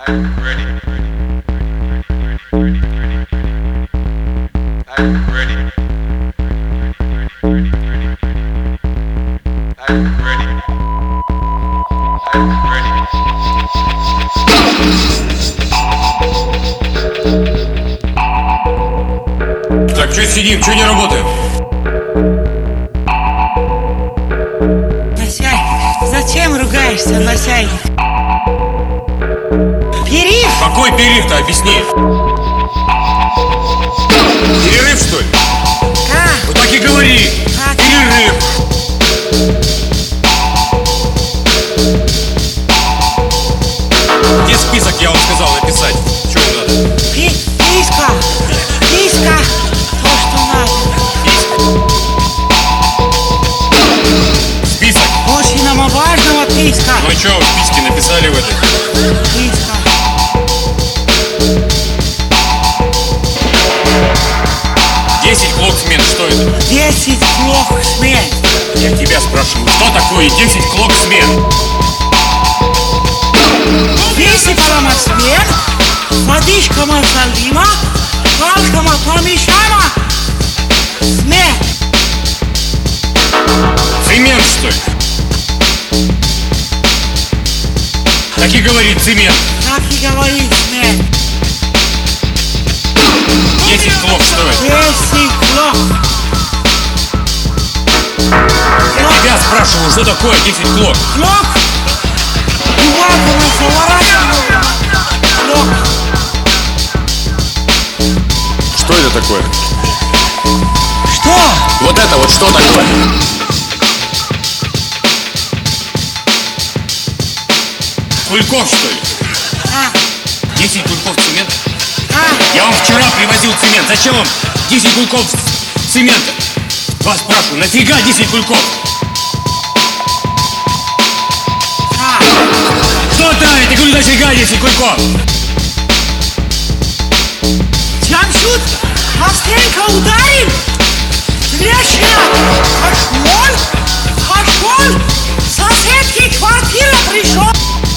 I'm ready. I'm ready. I'm ready. I'm ready. Так, что сидим, что не работаем? Насяльник, зачем ругаешься, насяльник? Перерыв! Какой перерыв-то, объясни? Перерыв, что ли? Как? Ну так и говори. Как? Перерыв. Где список, я вам сказал, написать? Что вам надо? Писка! Писка! То, что надо. Список. Очень нам важного писка! Ну и что вы в списке написали в этой? Писка! 10 клок смен, что это? 10 плох смен! Я тебя спрашиваю, что такое 10 клок смен? Высыпала смен, водичка залима, палка помешала, смен! Цемент, что ли? Так и говорит, цемент. Так и говорит смен! 10 клок стоит. 10 плох! Я тебя спрашиваю, что такое 10 клок? Плох! Бумагу заворачиваю! Плох! Что это такое? Что? Вот это вот что такое? Кульков, что ли? А, 10 кульков цемента? а, Я вам вчера привозил цемент. Зачем вам 10 кульков цемента? Вас спрашиваю, нафига 10 кульков? а. Что тает? Я говорю, нафига 10 кульков? Джамшут, Мастренко ударил! Трещина! Пошел! Соседки квартира пришел!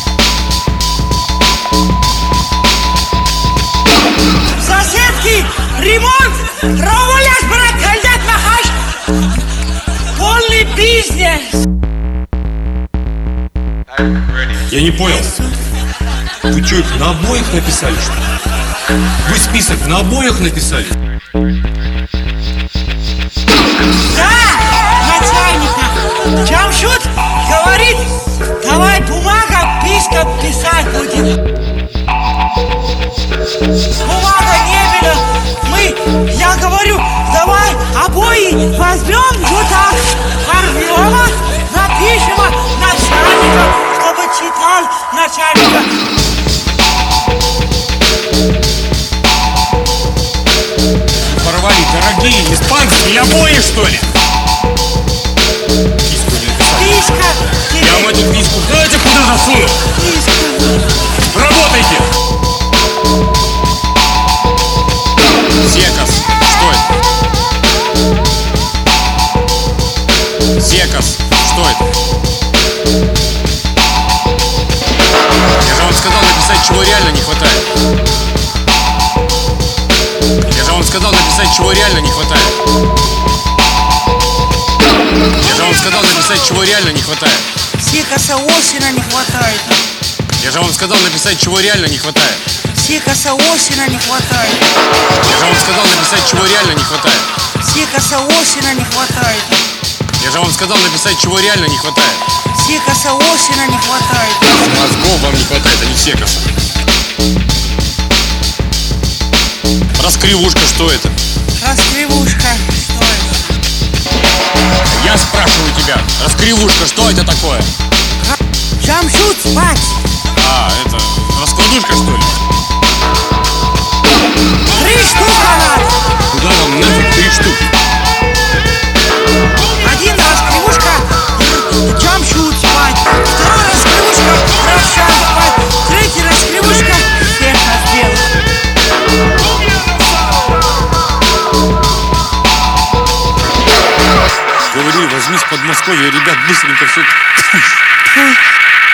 Соседки! Ремонт! Роволяс, брат, кальдет махаш! Полный бизнес! I'm ready. Я не понял. Вы что, их на обоих написали, что ли? Вы список на обоих написали? Да, начальника! Джамшут говорит, давай бумага, писка писать будем. Бумага не было. Я говорю, давай обои возьмем, вот так, порвем, напишем начальника, чтобы читал начальника. Порвали дорогие испанские обои, что ли? Писку не написали. Писка, Я вам эту писку знаете куда засуну? писка. Работайте! Секас, что это? Секас, что это? Я же вам сказал написать, чего реально не хватает. Я же вам сказал написать, чего реально не хватает. Я же вам сказал написать, чего реально не хватает. Секаса осина не хватает. Я же вам сказал написать, чего реально не хватает. Секаса осина не хватает. Я же вам сказал написать, чего реально не хватает. Секаса осина не хватает. Я же вам сказал написать, чего реально не хватает. Секаса осина не хватает. Мозгов вам не хватает, а не секаса. Раскривушка, что это? Раскривушка, что это? Я спрашиваю тебя, раскривушка, что это такое? Джамшут, спать! А, это раскладушка, что ли? 3 штука надо! Куда вам нафиг 3 штуки? Один раскривушка, джамшут, спать! Второй раскривушка, прощай, спать! Третий раскривушка, сердце сделал! Говорю, возьми с Подмосковья, ребят, быстренько все. Фу.